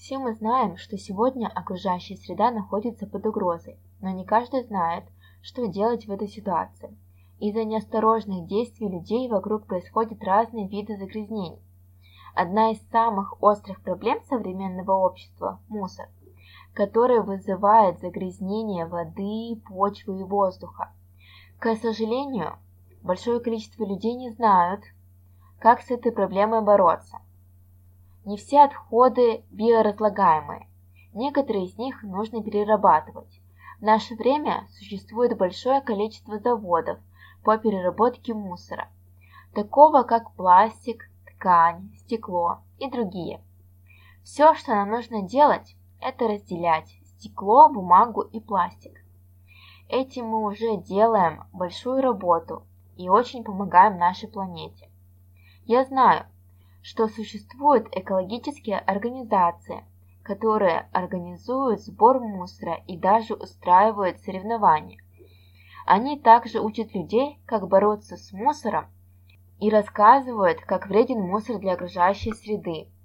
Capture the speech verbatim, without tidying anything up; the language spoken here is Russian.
Все мы знаем, что сегодня окружающая среда находится под угрозой, но не каждый знает, что делать в этой ситуации. Из-за неосторожных действий людей вокруг происходят разные виды загрязнений. Одна из самых острых проблем современного общества – мусор, который вызывает загрязнение воды, почвы и воздуха. К сожалению, большое количество людей не знают, как с этой проблемой бороться. Не все отходы биоразлагаемые, некоторые из них нужно перерабатывать. В наше время существует большое количество заводов по переработке мусора, такого как пластик, ткань, стекло и другие. Все, что нам нужно делать, это разделять стекло, бумагу и пластик. Этим мы уже делаем большую работу и очень помогаем нашей планете. Я знаю, что существуют экологические организации, которые организуют сбор мусора и даже устраивают соревнования. Они также учат людей, как бороться с мусором, и рассказывают, как вреден мусор для окружающей среды.